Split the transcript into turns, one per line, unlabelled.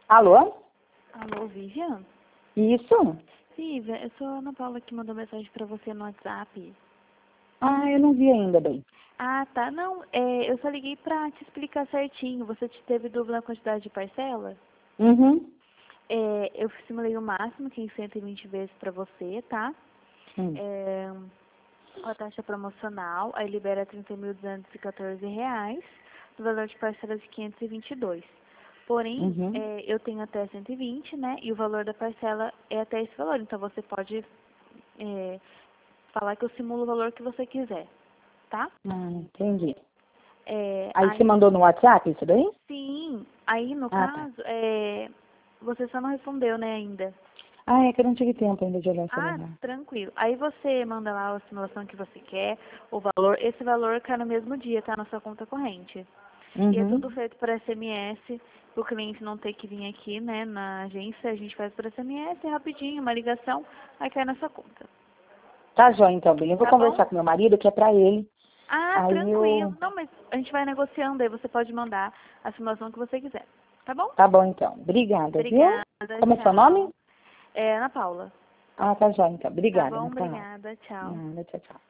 Alô?
Alô, Vivian?
Isso?
Vivian, eu sou a Ana Paula que mandou mensagem pra você no WhatsApp.
Ah, eu não vi ainda, bem.
Ah, tá. Não, eu só liguei pra te explicar certinho. Você teve dúvida na quantidade de parcela?
Uhum.
Eu simulei o máximo, que é em 120 vezes pra você, tá?
Hum.
Com a taxa promocional, aí libera R$ 30.214, no valor de parcela de 522. Porém,
Uhum.
eu tenho até 120, né? E o valor da parcela é até esse valor. Então, você pode falar que eu simulo o valor que você quiser, tá?
Ah, entendi.
É,
Aí você
aí,
mandou no WhatsApp isso daí?
sim, aí no
Ah, tá.
caso, você só não respondeu, né, ainda.
Ah, é que eu não tive tempo ainda de olhar o
Ah,
celular.
tranquilo. Aí você manda lá a simulação que você quer, o valor. Esse valor cai no mesmo dia, tá? Na sua conta corrente. E é tudo
Uhum.
feito por SMS, o cliente não ter que vir aqui, né, na agência. A gente faz por SMS, rapidinho, uma ligação, aí cai na sua conta.
Tá jóia, então, bem. Eu vou
Tá bom?
conversar com meu marido, que é pra ele.
Ah,
Aí
tranquilo.
eu...
Não, mas a gente vai negociando, aí você pode mandar a simulação que você quiser. Tá bom?
Tá bom, então. Obrigada, viu?
Obrigada,
Como é seu nome?
tchau. É Ana Paula.
Ah, tá jóia, então.
Tá
Obrigada,
bom?
Ana Paula.
Obrigada, tchau.
Nada, tchau, tchau.